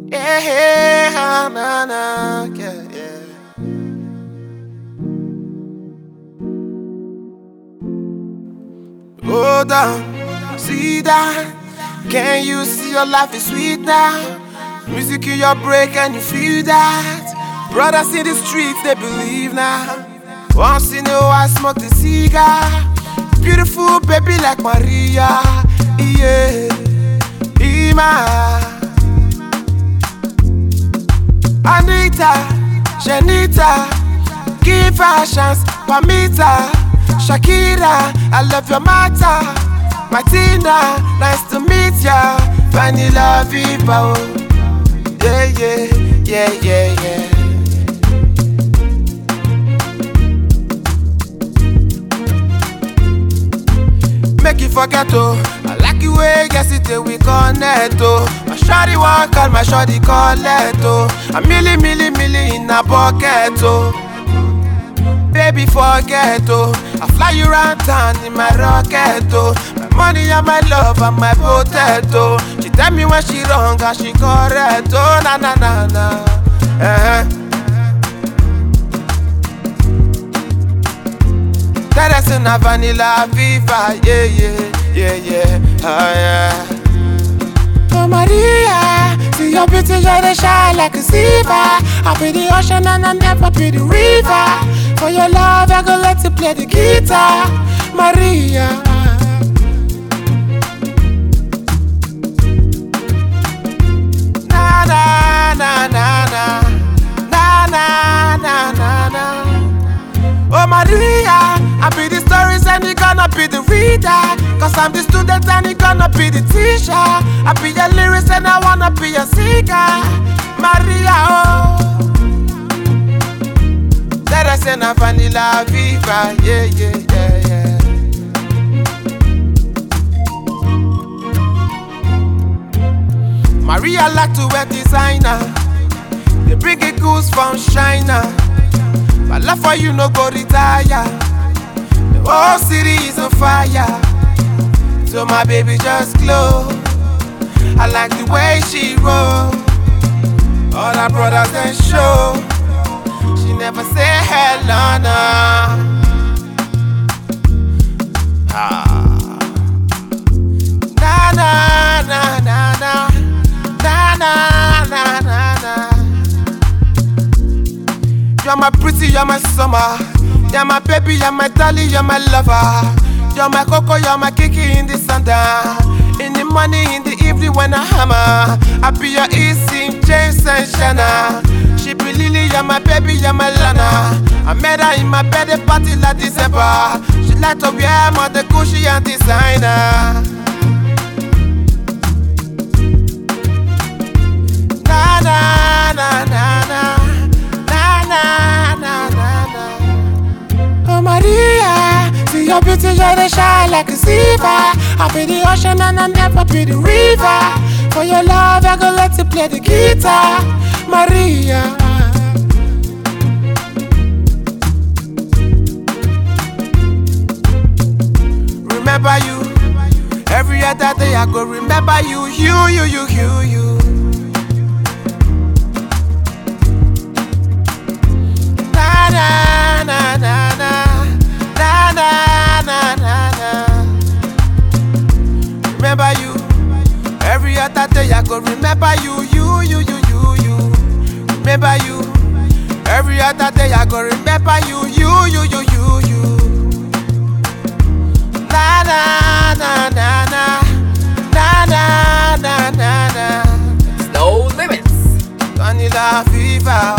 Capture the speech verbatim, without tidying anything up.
Yeah, yeah, na, na, yeah, yeah. Hold on, see that? Can you see your life is sweet now? Music in your break and you feel that? Brothers in the streets, they believe now. Once in a while, smoke the cigar. Beautiful baby like Maria, yeah, Ima. Anita, Janita, give her a chance, Pamita, Shakira, I love your matter. Martina, nice to meet ya. Vanilla Viva, oh. Yeah, yeah, yeah, yeah, yeah. Make you forget, oh. I like you way, guess it till we connect, oh. My shawty one call, my shawty call it, oh. A milli, milli, milli in a bucket, oh. Baby, forget, oh. I fly you around town in my rocket, oh. My money and my love and my potato. She tell me when she wrong and she correct, oh. Na, na, na, na. Uh-huh. That is a vanilla viva, yeah, yeah, yeah, yeah, oh yeah. Oh Maria, see your beauty, you're the shine like a zebra. I be the ocean and I never be the river. For your love, I go let you play the guitar, Maria. Na na na na na, na na na na na. Oh Maria, I be the stories and you gonna be the reader. Cause I'm the student and you gonna be the teacher. I be your lyrics and I wanna be your singer, Maria, oh. Let us in a vanilla viva, yeah, yeah, yeah, yeah. Maria like to wear designer. They bring it goose from China. My love for you no go retire. The whole city is on fire. So my baby just glow. I like the way she roll. All her brothers they show. She never say hello, no. Ah. Na na na na na. Na na na na na. You're my pretty, you're my summer. You're my baby, you're my darling, you're my lover. You're my cocoa, you're my kiki in the sundown. In the morning, in the evening when I hammer. I be your Easy, James and Shanna. She be Lily, you're my baby, you're my Lana. I met her in my birthday party last December. She like to wear more the Gucci and designer. Na na na na na. Na, na, na, na. Oh Maria, see your beauty, you're the shine like a zebra. I be the ocean and I never be the river. For your love, I go let you play the guitar, Maria. Remember you, every other day I go remember you, you, you, you, you, you. Na na na na, na na na na na. Remember you, every other day I go remember you, you, you, you, you, you. Remember you, every other day I go remember you, you, you, you, you, you. Na na na na na, na na na na na. No limits. Vanilla Viva.